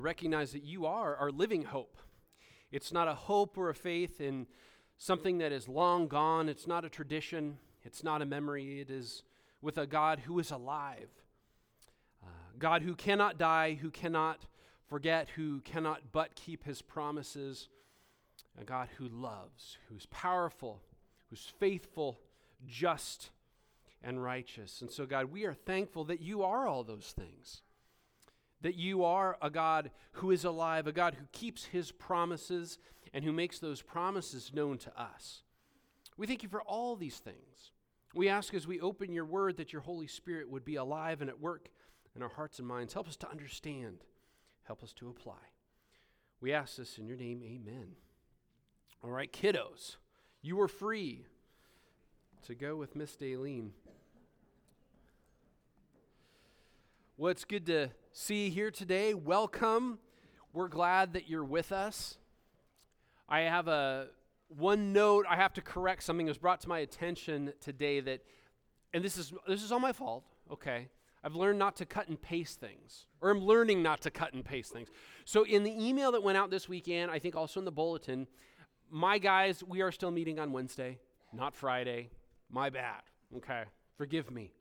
Recognize that you are our living hope. It's not a hope or a faith in something that is long gone. It's not a tradition. It's not a memory. It is with a God who is alive. God who cannot die, who cannot forget, who cannot but keep his promises. A God who loves, who's powerful, who's faithful, just, and righteous. And so, God, we are thankful that you are all those things. That you are a God who is alive, a God who keeps his promises and who makes those promises known to us. We thank you for all these things. We ask as we open your word that your Holy Spirit would be alive and at work in our hearts and minds. Help us to understand. Help us to apply. We ask this in your name, amen. All right, kiddos, you were free to go with Miss Daleen. Well, it's good to see you here today. Welcome. We're glad that you're with us. I have one note. I have to correct something that was brought to my attention today and this is all my fault, okay? I've learned not to cut and paste things, or I'm learning not to cut and paste things. So in the email that went out this weekend, I think also in the bulletin, my guys, we are still meeting on Wednesday, not Friday. My bad, okay? Forgive me.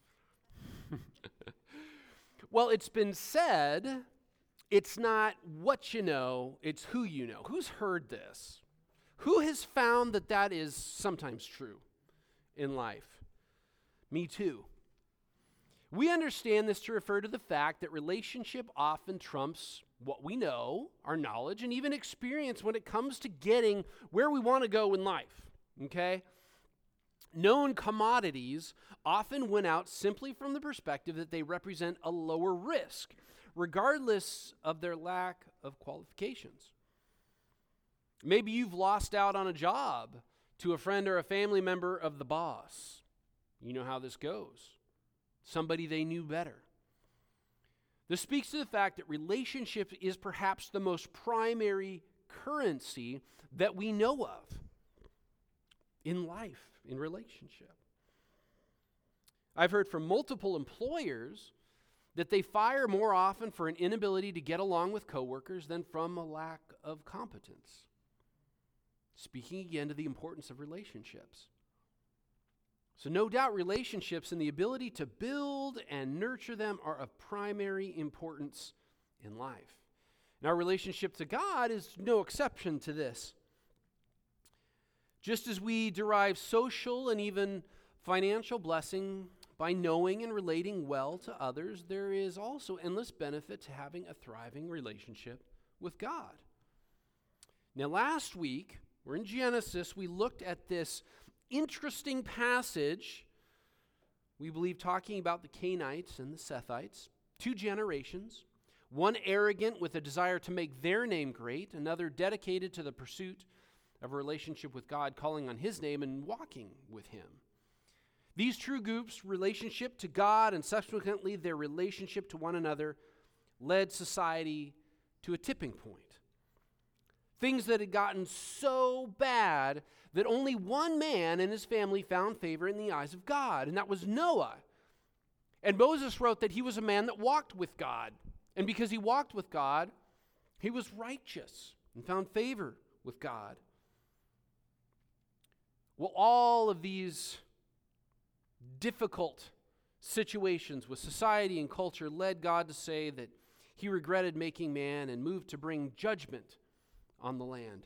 Well, it's been said, it's not what you know, it's who you know. Who's heard this? Who has found that is sometimes true in life? Me too. We understand this to refer to the fact that relationship often trumps what we know, our knowledge, and even experience when it comes to getting where we want to go in life, okay? Known commodities often win out simply from the perspective that they represent a lower risk, regardless of their lack of qualifications. Maybe you've lost out on a job to a friend or a family member of the boss. You know how this goes. Somebody they knew better. This speaks to the fact that relationship is perhaps the most primary currency that we know of in life. In relationship. I've heard from multiple employers that they fire more often for an inability to get along with coworkers than from a lack of competence. Speaking again to the importance of relationships. So no doubt relationships and the ability to build and nurture them are of primary importance in life. And our relationship to God is no exception to this. Just as we derive social and even financial blessing by knowing and relating well to others, there is also endless benefit to having a thriving relationship with God. Now, last week, we're in Genesis, we looked at this interesting passage, we believe talking about the Cainites and the Sethites, two generations, one arrogant with a desire to make their name great, another dedicated to the pursuit of a relationship with God, calling on his name and walking with him. These true groups' relationship to God and subsequently their relationship to one another led society to a tipping point. Things that had gotten so bad that only one man and his family found favor in the eyes of God, and that was Noah. And Moses wrote that he was a man that walked with God. And because he walked with God, he was righteous and found favor with God. Well, all of these difficult situations with society and culture led God to say that he regretted making man and moved to bring judgment on the land.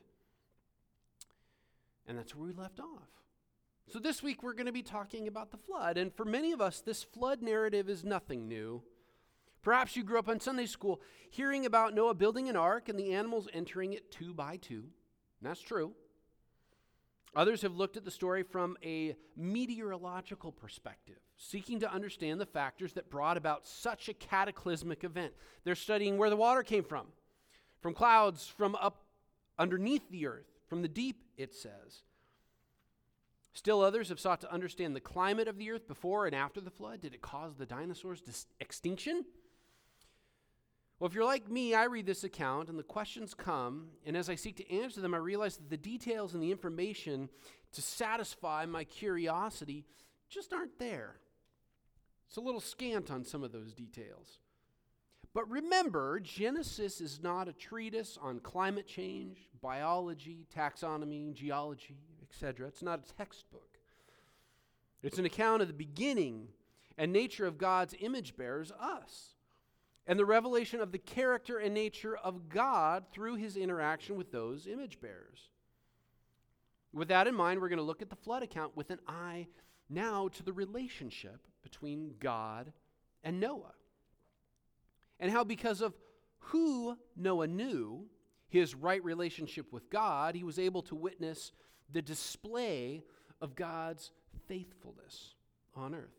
And that's where we left off. So this week we're going to be talking about the flood. And for many of us, this flood narrative is nothing new. Perhaps you grew up in Sunday school hearing about Noah building an ark and the animals entering it 2 by 2. And that's true. Others have looked at the story from a meteorological perspective, seeking to understand the factors that brought about such a cataclysmic event. They're studying where the water came from clouds, from up underneath the earth, from the deep, it says. Still others have sought to understand the climate of the earth before and after the flood. Did it cause the dinosaurs' extinction? Well, if you're like me, I read this account and the questions come, and as I seek to answer them, I realize that the details and the information to satisfy my curiosity just aren't there. It's a little scant on some of those details. But remember, Genesis is not a treatise on climate change, biology, taxonomy, geology, etc. It's not a textbook. It's an account of the beginning and nature of God's image bearers, us, and the revelation of the character and nature of God through his interaction with those image bearers. With that in mind, we're going to look at the flood account with an eye now to the relationship between God and Noah. And how, because of who Noah knew, his right relationship with God, he was able to witness the display of God's faithfulness on earth.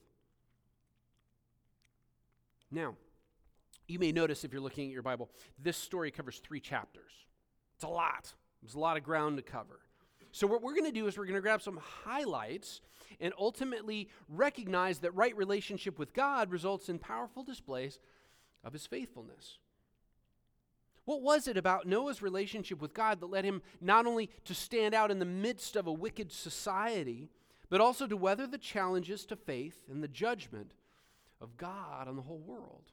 Now, you may notice if you're looking at your Bible, this story covers 3 chapters. It's a lot. There's a lot of ground to cover. So what we're going to do is we're going to grab some highlights and ultimately recognize that right relationship with God results in powerful displays of his faithfulness. What was it about Noah's relationship with God that led him not only to stand out in the midst of a wicked society, but also to weather the challenges to faith and the judgment of God on the whole world?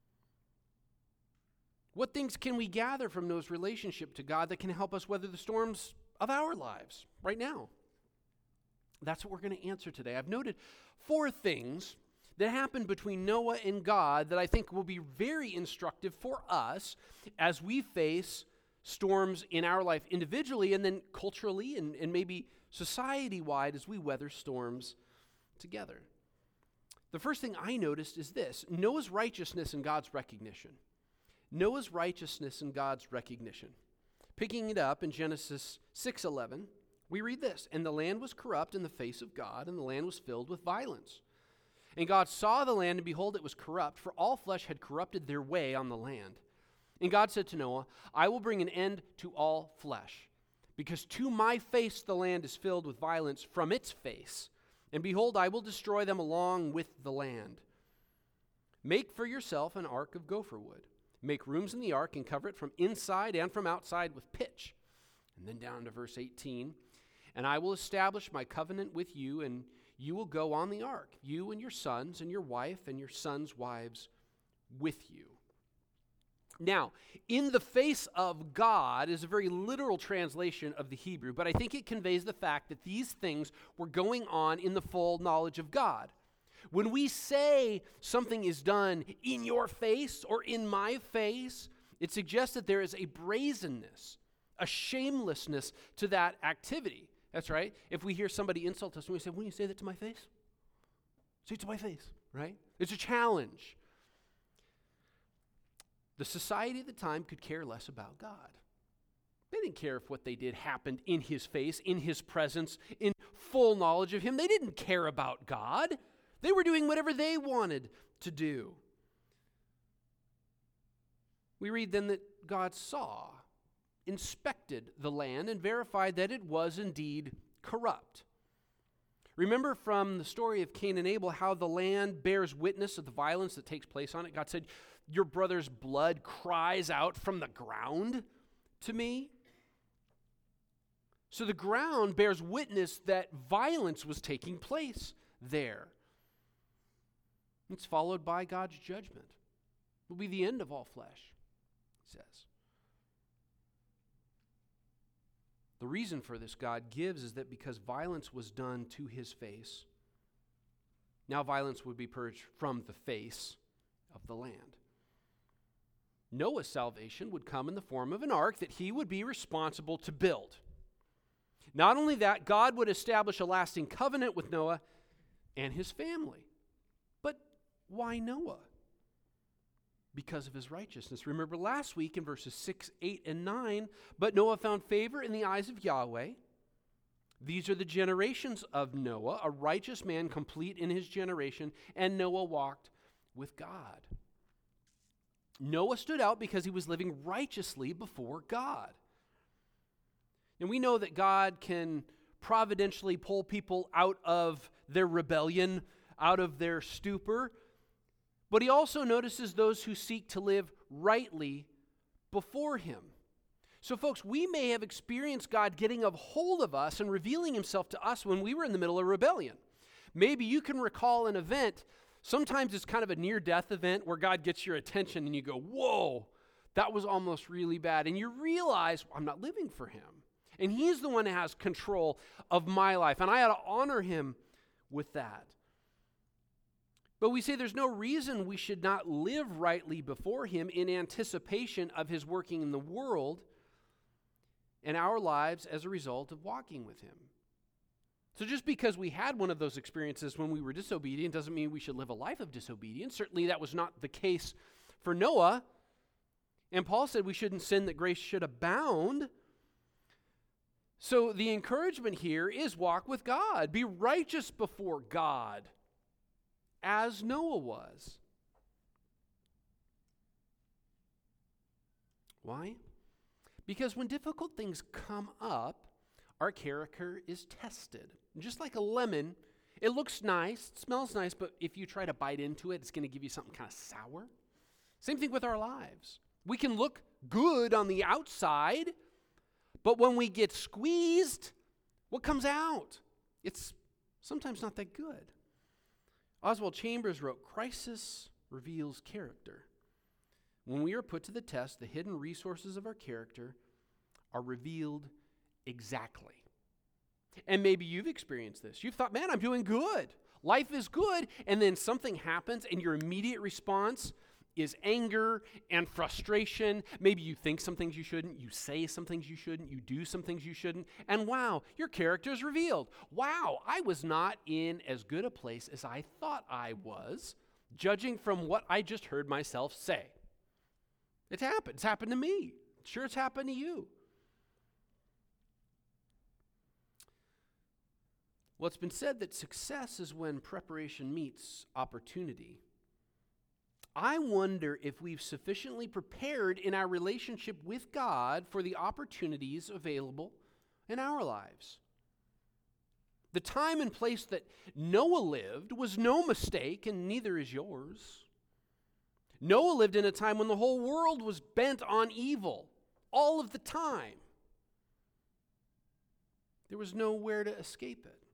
What things can we gather from Noah's relationship to God that can help us weather the storms of our lives right now? That's what we're going to answer today. I've noted 4 things that happened between Noah and God that I think will be very instructive for us as we face storms in our life individually and then culturally and maybe society-wide as we weather storms together. The first thing I noticed is this: Noah's righteousness and God's recognition. Noah's righteousness and God's recognition. Picking it up in Genesis 6:11, we read this: "And the land was corrupt in the face of God, and the land was filled with violence. And God saw the land, and behold, it was corrupt, for all flesh had corrupted their way on the land. And God said to Noah, I will bring an end to all flesh, because to my face the land is filled with violence from its face. And behold, I will destroy them along with the land. Make for yourself an ark of gopher wood. Make rooms in the ark and cover it from inside and from outside with pitch." And then down to verse 18, "And I will establish my covenant with you, and you will go on the ark, you and your sons and your wife and your sons' wives with you." Now, "in the face of God" is a very literal translation of the Hebrew, but I think it conveys the fact that these things were going on in the full knowledge of God. When we say something is done in your face or in my face, it suggests that there is a brazenness, a shamelessness to that activity. That's right. If we hear somebody insult us and we say, "Will you say that to my face?" Say it to my face, right? It's a challenge. The society at the time could care less about God. They didn't care if what they did happened in his face, in his presence, in full knowledge of him. They didn't care about God. They were doing whatever they wanted to do. We read then that God saw, inspected the land, and verified that it was indeed corrupt. Remember from the story of Cain and Abel how the land bears witness of the violence that takes place on it. God said, "Your brother's blood cries out from the ground to me." So the ground bears witness that violence was taking place there. It's followed by God's judgment. It will be the end of all flesh, he says. The reason for this God gives is that because violence was done to his face, now violence would be purged from the face of the land. Noah's salvation would come in the form of an ark that he would be responsible to build. Not only that, God would establish a lasting covenant with Noah and his family. But why Noah? Because of his righteousness. Remember last week in verses 6, 8, and 9, "But Noah found favor in the eyes of Yahweh. These are the generations of Noah, a righteous man complete in his generation, and Noah walked with God." Noah stood out because he was living righteously before God. And we know that God can providentially pull people out of their rebellion, out of their stupor, but he also notices those who seek to live rightly before him. So folks, we may have experienced God getting a hold of us and revealing himself to us when we were in the middle of rebellion. Maybe you can recall an event Sometimes it's kind of a near-death event where God gets your attention and you go, whoa, that was almost really bad. And you realize, I'm not living for him. And he's the one who has control of my life. And I ought to honor him with that. But we say there's no reason we should not live rightly before him in anticipation of his working in the world and our lives as a result of walking with him. So just because we had one of those experiences when we were disobedient doesn't mean we should live a life of disobedience. Certainly that was not the case for Noah. And Paul said we shouldn't sin that grace should abound. So the encouragement here is walk with God. Be righteous before God as Noah was. Why? Because when difficult things come up, our character is tested. Just like a lemon, it looks nice, it smells nice, but if you try to bite into it, it's going to give you something kind of sour. Same thing with our lives. We can look good on the outside, but when we get squeezed, what comes out? It's sometimes not that good. Oswald Chambers wrote, "Crisis reveals character. When we are put to the test, the hidden resources of our character are revealed exactly." And maybe you've experienced this. You've thought, man, I'm doing good. Life is good. And then something happens and your immediate response is anger and frustration. Maybe you think some things you shouldn't. You say some things you shouldn't. You do some things you shouldn't. And wow, your character is revealed. Wow, I was not in as good a place as I thought I was, judging from what I just heard myself say. It's happened. It's happened to me. Sure, it's happened to you. Well, it's been said that success is when preparation meets opportunity. I wonder if we've sufficiently prepared in our relationship with God for the opportunities available in our lives. The time and place that Noah lived was no mistake, and neither is yours. Noah lived in a time when the whole world was bent on evil, all of the time. There was nowhere to escape it.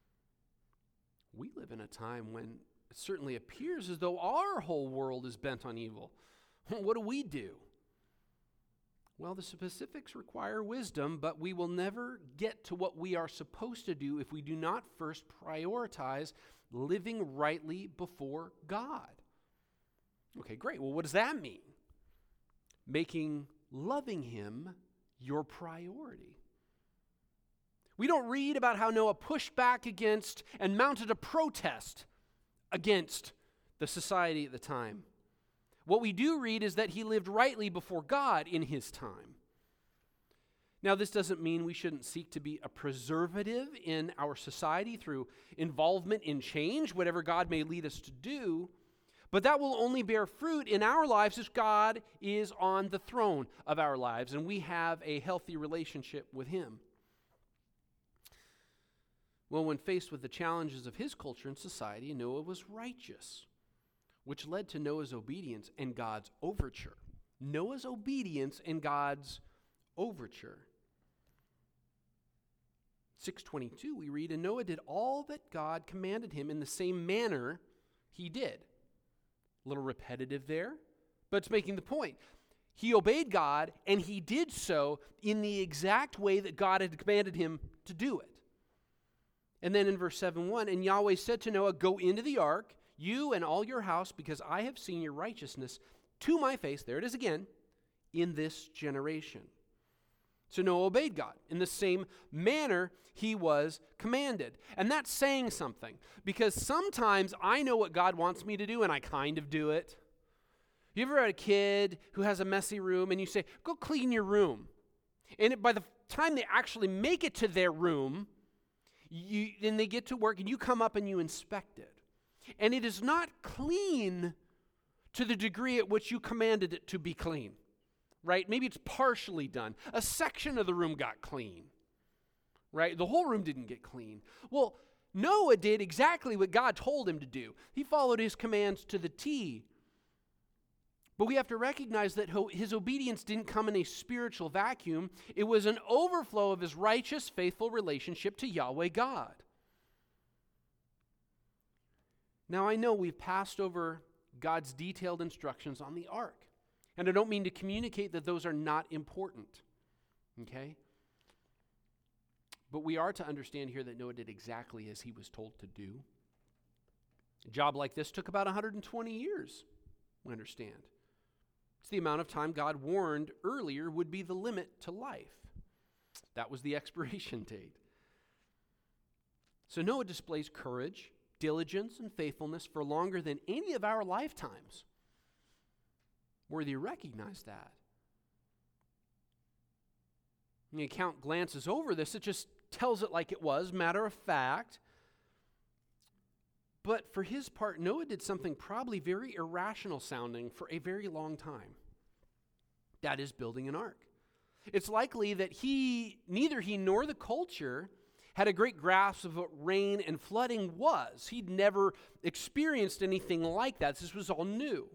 We live in a time when it certainly appears as though our whole world is bent on evil. What do? Well, the specifics require wisdom, but we will never get to what we are supposed to do if we do not first prioritize living rightly before God. Okay, great. Well, what does that mean? Making loving him your priority. We don't read about how Noah pushed back against and mounted a protest against the society at the time. What we do read is that he lived rightly before God in his time. Now, this doesn't mean we shouldn't seek to be a preservative in our society through involvement in change, whatever God may lead us to do, but that will only bear fruit in our lives if God is on the throne of our lives and we have a healthy relationship with him. Well, when faced with the challenges of his culture and society, Noah was righteous, which led to Noah's obedience and God's overture. Noah's obedience and God's overture. 6:22, we read, "And Noah did all that God commanded him in the same manner he did." A little repetitive there, but it's making the point. He obeyed God, and he did so in the exact way that God had commanded him to do it. And then in verse 7:1, "And Yahweh said to Noah, go into the ark, you and all your house, because I have seen your righteousness to my face," there it is again, "in this generation." So Noah obeyed God in the same manner he was commanded. And that's saying something, because sometimes I know what God wants me to do and I kind of do it. You ever had a kid who has a messy room and you say, "Go clean your room." And by the time they actually make it to their room, then they get to work and you come up and you inspect it. And it is not clean to the degree at which you commanded it to be clean, right? Maybe it's partially done. A section of the room got clean, right? The whole room didn't get clean. Well, Noah did exactly what God told him to do. He followed his commands to the T. But we have to recognize that his obedience didn't come in a spiritual vacuum. It was an overflow of his righteous, faithful relationship to Yahweh God. Now, I know we've passed over God's detailed instructions on the ark, and I don't mean to communicate that those are not important, okay? But we are to understand here that Noah did exactly as he was told to do. A job like this took about 120 years, we understand. It's the amount of time God warned earlier would be the limit to life. That was the expiration date. So Noah displays courage, diligence, and faithfulness for longer than any of our lifetimes. Worthy to recognize that. When the account glances over this, it just tells it like it was, matter of fact. But for his part, Noah did something probably very irrational sounding for a very long time. That is building an ark. It's likely that neither he nor the culture had a great grasp of what rain and flooding was. He'd never experienced anything like that. This was all new.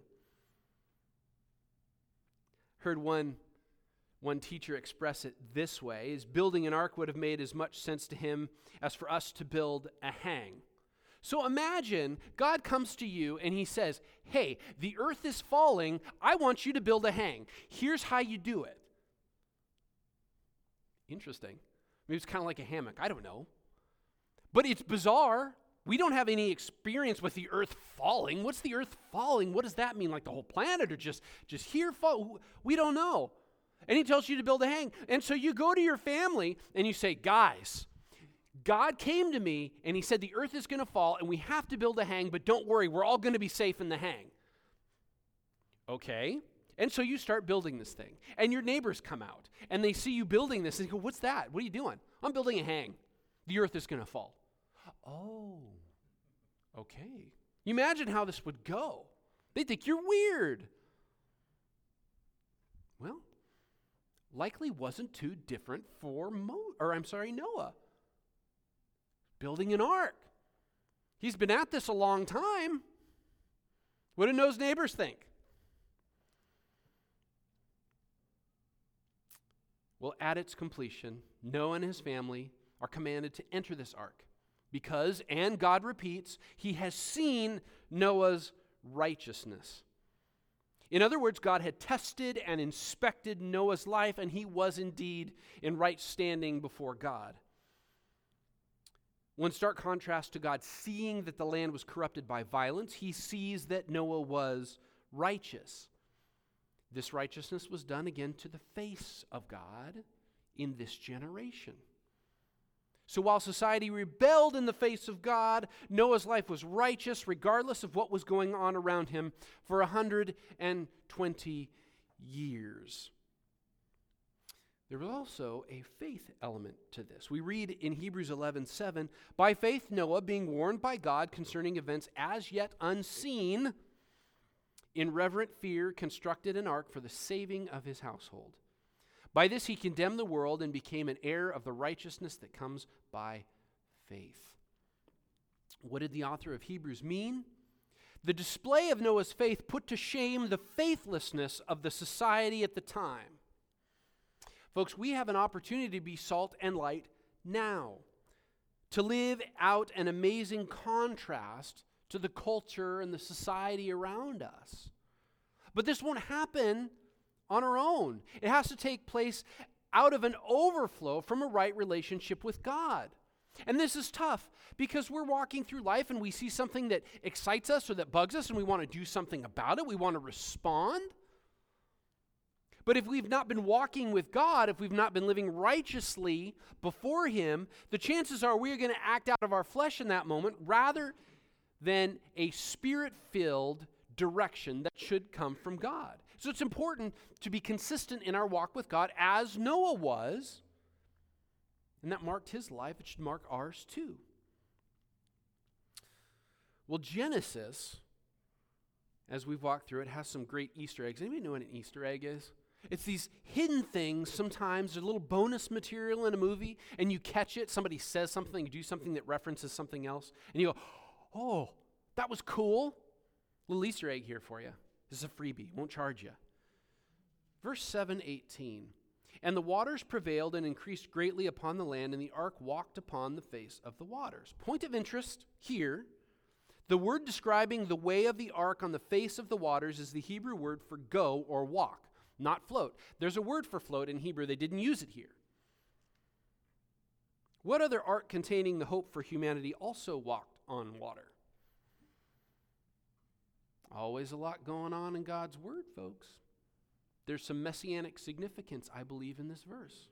Heard one teacher express it this way, is building an ark would have made as much sense to him as for us to build a hang. So imagine God comes to you and he says, hey, the earth is falling. I want you to build a hang. Here's how you do it. Interesting. Maybe it's kind of like a hammock. I don't know. But it's bizarre. We don't have any experience with the earth falling. What's the earth falling? What does that mean? Like the whole planet or just here fall? We don't know. And he tells you to build a hang. And so you go to your family and you say, guys, God came to me and he said the earth is going to fall and we have to build a hang, but don't worry, we're all going to be safe in the hang. Okay. And so you start building this thing. And your neighbors come out and they see you building this and they go, what's that? What are you doing? I'm building a hang. The earth is going to fall. Oh, okay. You imagine how this would go. They think you're weird. Well, likely wasn't too different for Noah. Building an ark. He's been at this a long time. What do Noah's neighbors think? Well, at its completion, Noah and his family are commanded to enter this ark because, and God repeats, he has seen Noah's righteousness. In other words, God had tested and inspected Noah's life, and he was indeed in right standing before God. One stark contrast to God seeing that the land was corrupted by violence, he sees that Noah was righteous. This righteousness was done again to the face of God in this generation. So while society rebelled in the face of God, Noah's life was righteous regardless of what was going on around him for 120 years. There was also a faith element to this. We read in Hebrews 11:7, by faith Noah, being warned by God concerning events as yet unseen, in reverent fear constructed an ark for the saving of his household. By this he condemned the world and became an heir of the righteousness that comes by faith. What did the author of Hebrews mean? The display of Noah's faith put to shame the faithlessness of the society at the time. Folks, we have an opportunity to be salt and light now, to live out an amazing contrast to the culture and the society around us. But this won't happen on our own. It has to take place out of an overflow from a right relationship with God. And this is tough because we're walking through life and we see something that excites us or that bugs us and we want to do something about it. We want to respond. But if we've not been walking with God, if we've not been living righteously before Him, the chances are we are going to act out of our flesh in that moment rather than a Spirit-filled direction that should come from God. So it's important to be consistent in our walk with God as Noah was, and that marked his life. It should mark ours too. Well, Genesis, as we've walked through it, has some great Easter eggs. Anybody know what an Easter egg is? It's these hidden things. Sometimes there's a little bonus material in a movie, and you catch it. Somebody says something, you do something that references something else, and you go, oh, that was cool. Little Easter egg here for you. This is a freebie. Won't charge you. Verse 7:18. And the waters prevailed and increased greatly upon the land, and the ark walked upon the face of the waters. Point of interest here, The word describing the way of the ark on the face of the waters is the Hebrew word for go or walk, not float. There's a word for float in Hebrew. They didn't use it here. What other ark containing the hope for humanity also walked on water? Always a lot going on in God's word, folks. There's some messianic significance, I believe, in this verse.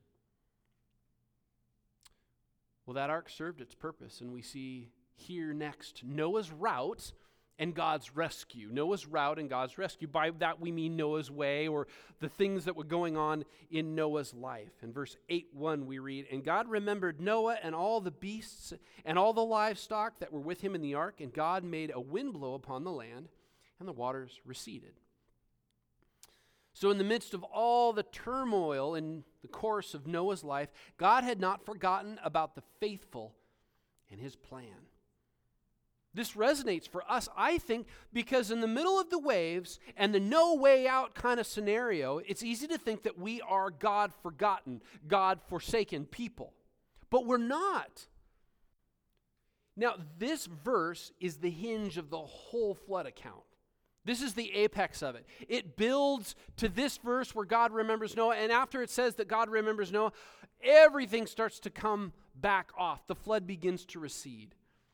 Well, that ark served its purpose, and we see here next Noah's route and God's rescue. Noah's route and God's rescue. By that we mean Noah's way, or the things that were going on in Noah's life. In verse 8:1 we read, "And God remembered Noah and all the beasts and all the livestock that were with him in the ark, and God made a wind blow upon the land, and the waters receded." So in the midst of all the turmoil in the course of Noah's life, God had not forgotten about the faithful and his plan. This resonates for us, I think, because in the middle of the waves and the no way out kind of scenario, it's easy to think that we are God-forgotten, God-forsaken people. But we're not. Now, this verse is the hinge of the whole flood account. This is the apex of it. It builds to this verse where God remembers Noah, and after it says that God remembers Noah, everything starts to come back off. The flood begins to recede.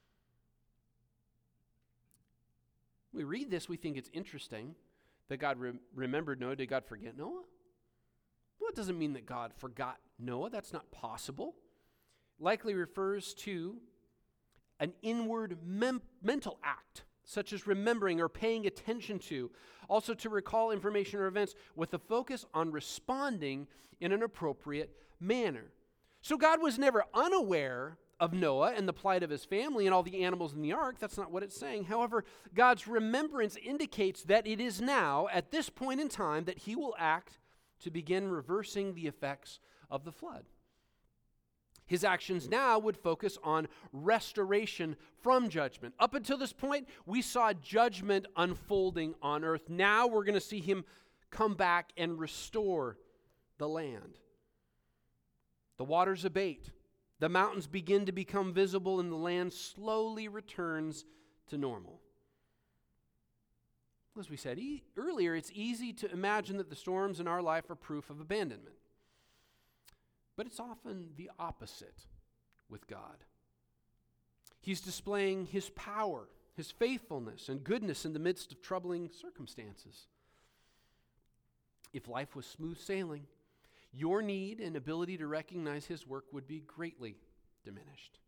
We read this, we think it's interesting that God remembered Noah. Did God forget Noah? Well, it doesn't mean that God forgot Noah. That's not possible. Likely refers to an inward mental act, such as remembering or paying attention to. Also to recall information or events with a focus on responding in an appropriate manner. So God was never unaware of Noah and the plight of his family and all the animals in the ark. That's not what it's saying. However, God's remembrance indicates that it is now, at this point in time, that he will act to begin reversing the effects of the flood. His actions now would focus on restoration from judgment. Up until this point, we saw judgment unfolding on earth. Now we're going to see him come back and restore the land. The waters abate. The mountains begin to become visible, and the land slowly returns to normal. As we said earlier, it's easy to imagine that the storms in our life are proof of abandonment. But it's often the opposite with God. He's displaying his power, his faithfulness, and goodness in the midst of troubling circumstances. If life was smooth sailing, your need and ability to recognize his work would be greatly diminished.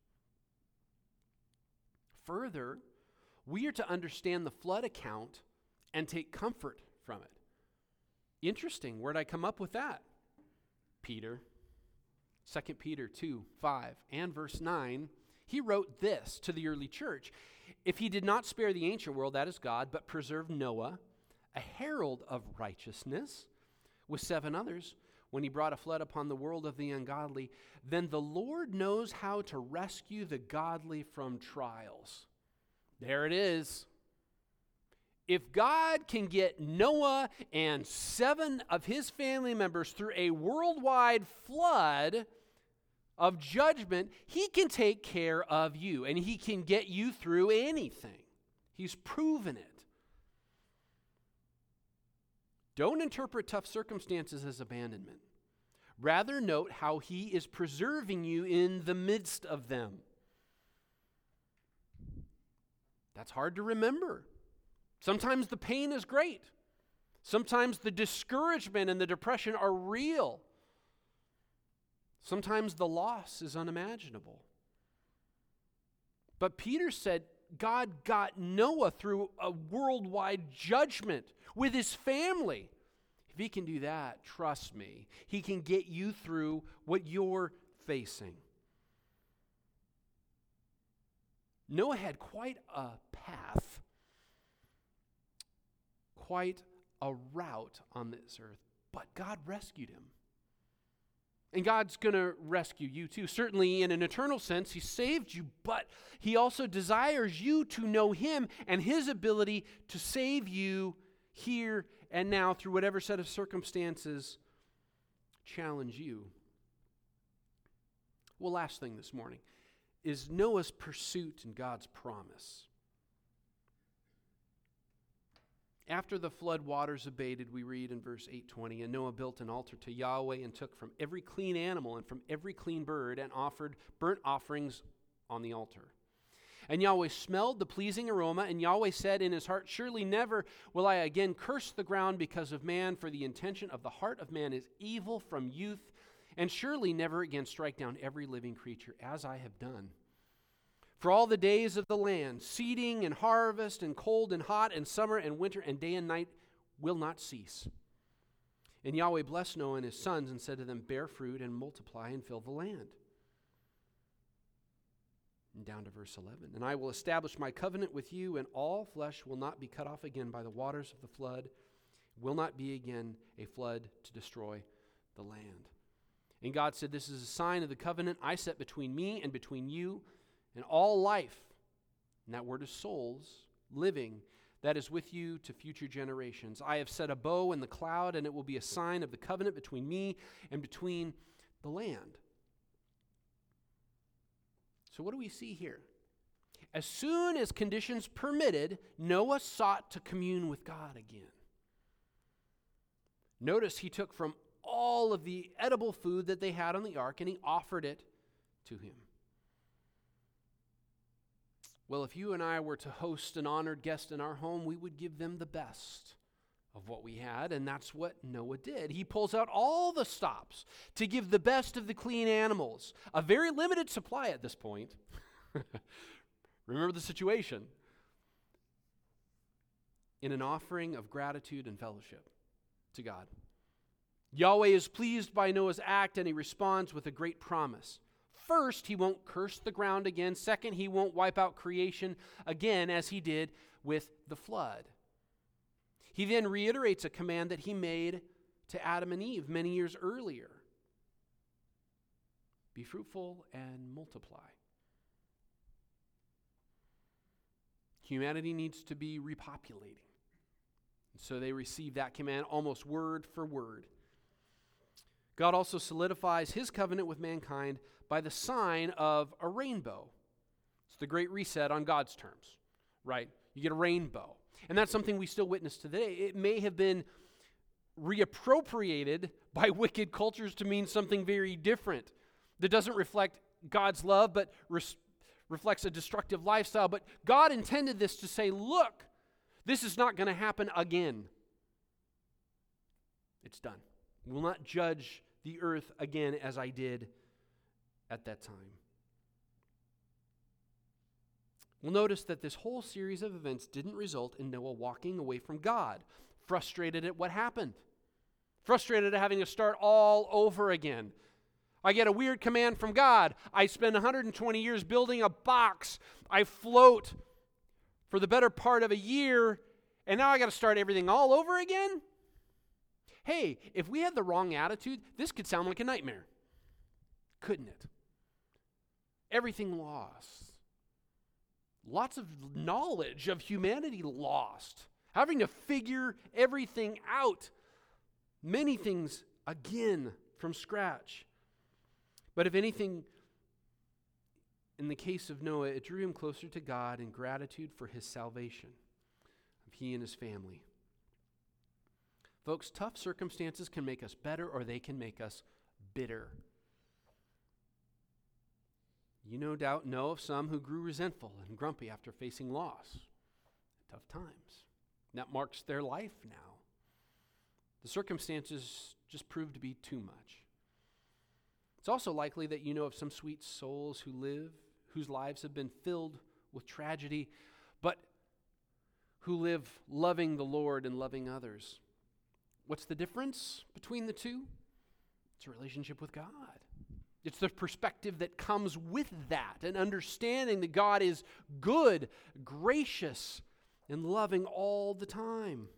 Further, we are to understand the flood account and take comfort from it. Interesting. Where'd I come up with that? Peter. 2 Peter 2:5 and verse 9, he wrote this to the early church. "If he did not spare the ancient world, that is God, but preserved Noah, a herald of righteousness, with 7 others, when he brought a flood upon the world of the ungodly, then the Lord knows how to rescue the godly from trials." There it is. If God can get Noah and 7 of his family members through a worldwide flood of judgment, he can take care of you, and he can get you through anything. He's proven it. Don't interpret tough circumstances as abandonment. Rather, note how he is preserving you in the midst of them. That's hard to remember. Sometimes the pain is great. Sometimes the discouragement and the depression are real. Sometimes the loss is unimaginable. But Peter said God got Noah through a worldwide judgment with his family. If he can do that, trust me, he can get you through what you're facing. Noah had quite a path, quite a route on this earth, but God rescued him. And God's going to rescue you too. Certainly in an eternal sense, he saved you, but he also desires you to know him and his ability to save you here and now through whatever set of circumstances challenge you. Well, last thing this morning is Noah's pursuit and God's promise. After the flood waters abated, we read in verse 8:20, and Noah built an altar to Yahweh and took from every clean animal and from every clean bird and offered burnt offerings on the altar. And Yahweh smelled the pleasing aroma, and Yahweh said in his heart, surely never will I again curse the ground because of man, for the intention of the heart of man is evil from youth, and surely never again strike down every living creature as I have done. For all the days of the land, seeding and harvest and cold and hot and summer and winter and day and night will not cease. And Yahweh blessed Noah and his sons and said to them, bear fruit and multiply and fill the land. And down to verse 11. And I will establish my covenant with you, and all flesh will not be cut off again by the waters of the flood. It will not be again a flood to destroy the land. And God said, this is a sign of the covenant I set between me and between you and all life, and that word is souls, living, that is with you to future generations. I have set a bow in the cloud, and it will be a sign of the covenant between me and between the land. So what do we see here? As soon as conditions permitted, Noah sought to commune with God again. Notice he took from all of the edible food that they had on the ark, and he offered it to him. Well, if you and I were to host an honored guest in our home, we would give them the best of what we had, and that's what Noah did. He pulls out all the stops to give the best of the clean animals, a very limited supply at this point. Remember the situation. In an offering of gratitude and fellowship to God. Yahweh is pleased by Noah's act, and he responds with a great promise. First, he won't curse the ground again. Second, he won't wipe out creation again as he did with the flood. He then reiterates a command that he made to Adam and Eve many years earlier. Be fruitful and multiply. Humanity needs to be repopulating. So they receive that command almost word for word. God also solidifies his covenant with mankind by the sign of a rainbow. It's the great reset on God's terms, right? You get a rainbow. And that's something we still witness today. It may have been reappropriated by wicked cultures to mean something very different that doesn't reflect God's love, but reflects a destructive lifestyle. But God intended this to say, look, this is not going to happen again. It's done. We will not judge the earth again as I did at that time. We'll notice that this whole series of events didn't result in Noah walking away from God, frustrated at what happened, frustrated at having to start all over again. I get a weird command from God. I spend 120 years building a box. I float for the better part of a year, and now I got to start everything all over again? Hey, if we had the wrong attitude, this could sound like a nightmare, couldn't it? Everything lost. Lots of knowledge of humanity lost. Having to figure everything out. Many things again from scratch. But if anything, in the case of Noah, it drew him closer to God in gratitude for his salvation of he and his family. Folks, tough circumstances can make us better, or they can make us bitter. You no doubt know of some who grew resentful and grumpy after facing loss, tough times. That marks their life now. The circumstances just proved to be too much. It's also likely that you know of some sweet souls whose lives have been filled with tragedy, but who live loving the Lord and loving others. What's the difference between the two? It's a relationship with God. It's the perspective that comes with that, an understanding that God is good, gracious, and loving all the time.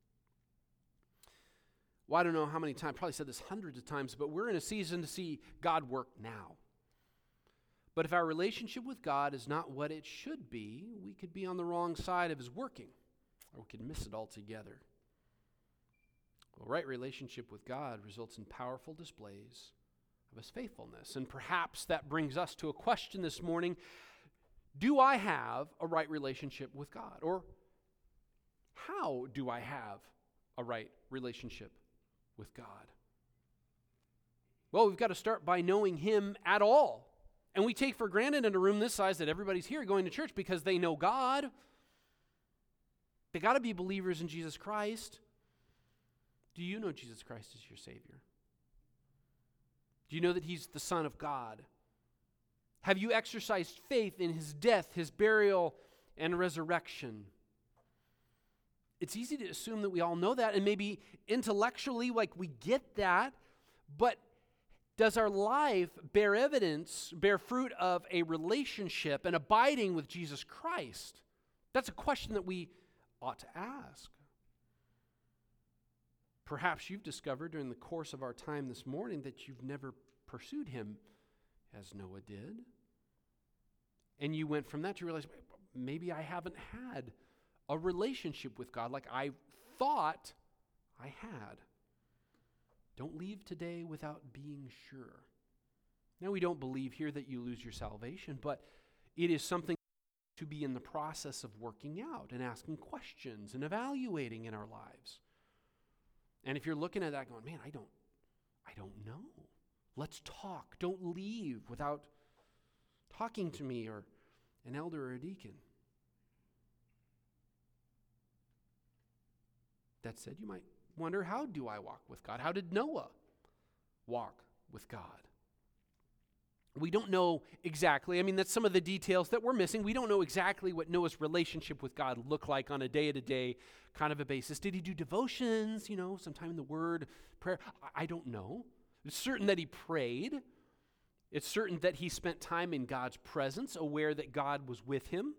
Well, I don't know how many times, probably said this hundreds of times, but we're in a season to see God work now. But if our relationship with God is not what it should be, we could be on the wrong side of his working, or we could miss it altogether. Well, right relationship with God results in powerful displays of his faithfulness. And perhaps that brings us to a question this morning. Do I have a right relationship with God? Or How do I have a right relationship with God? Well, we've got to start by knowing him at all. And we take for granted in a room this size that everybody's here going to church because they know God. They got to be believers in Jesus Christ. Do you know Jesus Christ as your Savior? Do you know that he's the Son of God? Have you exercised faith in his death, his burial, and resurrection? It's easy to assume that we all know that, and maybe intellectually, like, we get that, but does our life bear evidence, bear fruit of a relationship and abiding with Jesus Christ? That's a question that we ought to ask. Perhaps you've discovered during the course of our time this morning that you've never pursued him as Noah did. And you went from that to realize, maybe I haven't had a relationship with God like I thought I had. Don't leave today without being sure. Now, we don't believe here that you lose your salvation, but it is something to be in the process of working out and asking questions and evaluating in our lives. And if you're looking at that going, man, I don't know. Let's talk. Don't leave without talking to me or an elder or a deacon. That said, you might wonder, how do I walk with God? How did Noah walk with God? We don't know exactly. I mean, that's some of the details that we're missing. We don't know exactly what Noah's relationship with God looked like on a day-to-day kind of a basis. Did he do devotions, sometime in the Word, prayer? I don't know. It's certain that he prayed. It's certain that he spent time in God's presence, aware that God was with him.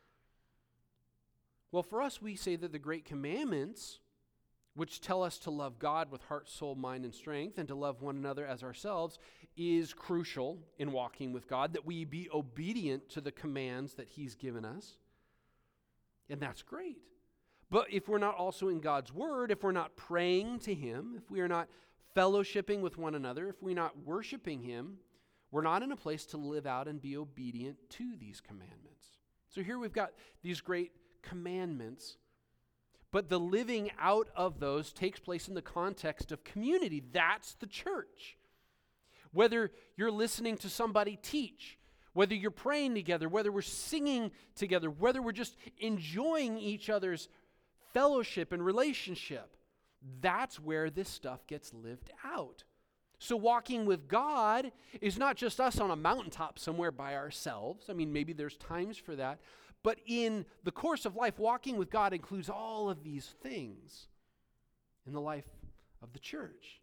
Well, for us, we say that the great commandments, which tell us to love God with heart, soul, mind, and strength, and to love one another as ourselves, is crucial in walking with God, that we be obedient to the commands that he's given us. And that's great. But if we're not also in God's word, if we're not praying to him, if we are not fellowshipping with one another, if we're not worshiping him, we're not in a place to live out and be obedient to these commandments. So here we've got these great commandments, but the living out of those takes place in the context of community. That's the church. Whether you're listening to somebody teach, whether you're praying together, whether we're singing together, whether we're just enjoying each other's fellowship and relationship, that's where this stuff gets lived out. So walking with God is not just us on a mountaintop somewhere by ourselves. I mean, maybe there's times for that. But in the course of life, walking with God includes all of these things in the life of the church.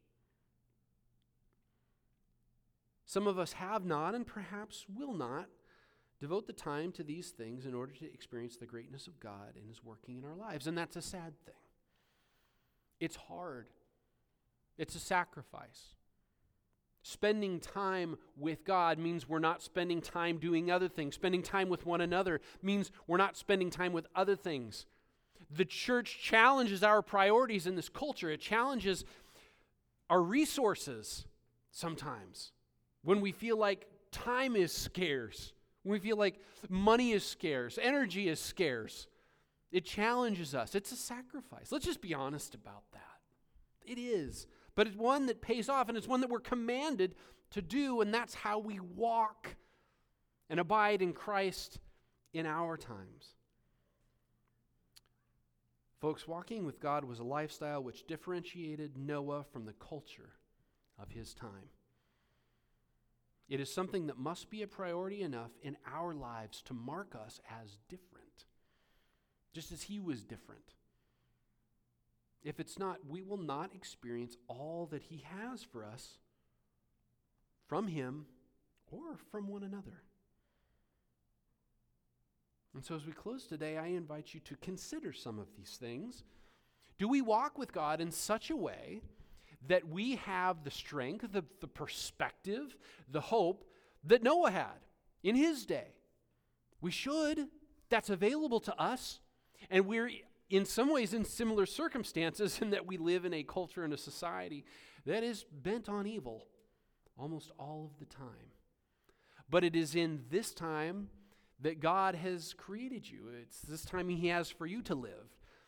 Some of us have not and perhaps will not devote the time to these things in order to experience the greatness of God and his working in our lives. And that's a sad thing. It's hard. It's a sacrifice. Spending time with God means we're not spending time doing other things. Spending time with one another means we're not spending time with other things. The church challenges our priorities in this culture. It challenges our resources sometimes. When we feel like time is scarce, when we feel like money is scarce, energy is scarce, it challenges us. It's a sacrifice. Let's just be honest about that. It is. But it's one that pays off, and it's one that we're commanded to do, and that's how we walk and abide in Christ in our times. Folks, walking with God was a lifestyle which differentiated Noah from the culture of his time. It is something that must be a priority enough in our lives to mark us as different, just as he was different. If it's not, we will not experience all that he has for us from him or from one another. And so as we close today, I invite you to consider some of these things. Do we walk with God in such a way that we have the strength, the perspective, the hope that Noah had in his day? We should. That's available to us. And we're in some ways in similar circumstances in that we live in a culture and a society that is bent on evil almost all of the time. But it is in this time that God has created you. It's this time he has for you to live.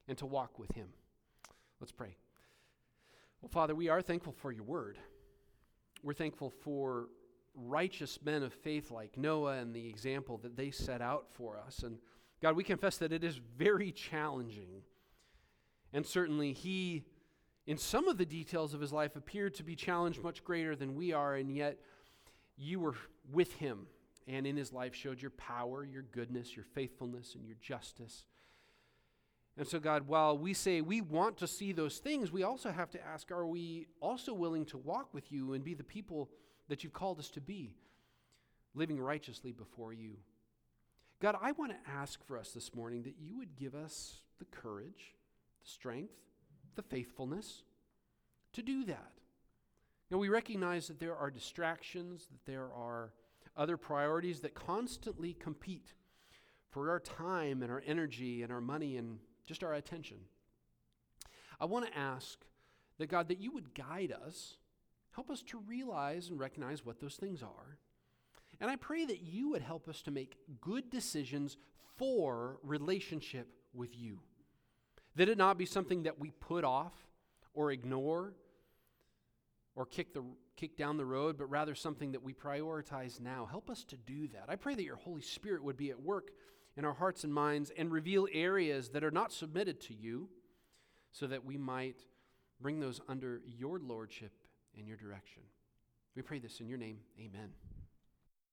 and to walk with him. Let's pray. Well, Father, we are thankful for your word. We're thankful for righteous men of faith like Noah and the example that they set out for us. And God, we confess that it is very challenging. And certainly he, in some of the details of his life, appeared to be challenged much greater than we are, and yet you were with him and in his life showed your power, your goodness, your faithfulness, and your justice. And so, God, while we say we want to see those things, we also have to ask, are we also willing to walk with you and be the people that you've called us to be, living righteously before you? God, I want to ask for us this morning that you would give us the courage, the strength, the faithfulness to do that. Now, we recognize that there are distractions, that there are other priorities that constantly compete for our time and our energy and our money and just our attention. I want to ask that, God, that you would guide us, help us to realize and recognize what those things are. And I pray that you would help us to make good decisions for relationship with you. That it not be something that we put off or ignore or kick down the road, but rather something that we prioritize now. Help us to do that. I pray that your Holy Spirit would be at work in our hearts and minds and reveal areas that are not submitted to you so that we might bring those under your lordship and your direction. We pray this in your name. Amen.